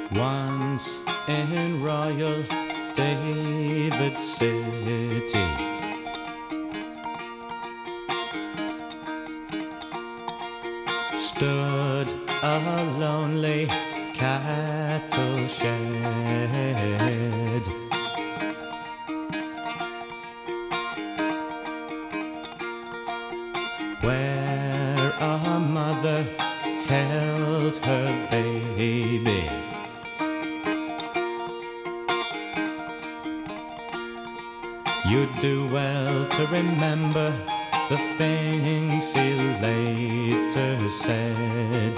Once in Royal David City, stood a lonely cattle shed, where a mother held her baby. You'd do well to remember the things he later said.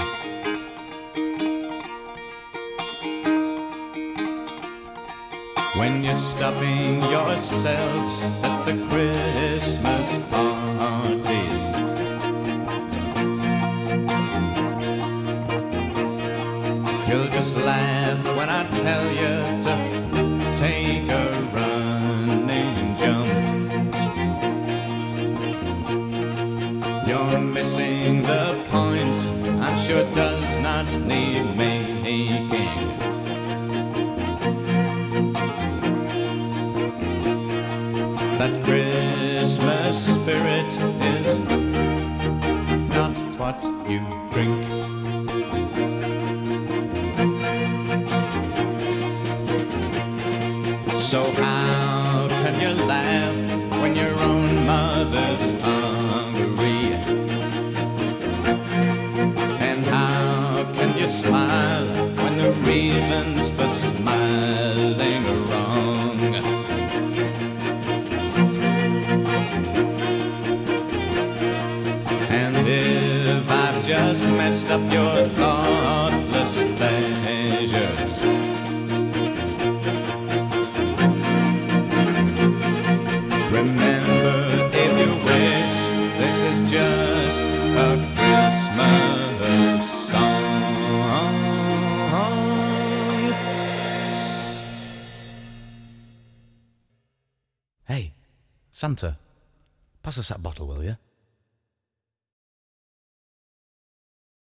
When you're stuffing yourselves at the Christmas parties, you'll just laugh when I tell you to take a running jump. You're missing the point, I'm sure does not need making. That Christmas spirit is not what you drink. So how can you laugh when your own mother's hungry? And how can you smile when the reasons for smiling are wrong? And if I've just messed up your thoughtless pleasures, remember, if you wish, this is just a Christmas song. Hey, Santa, pass us that bottle, will you?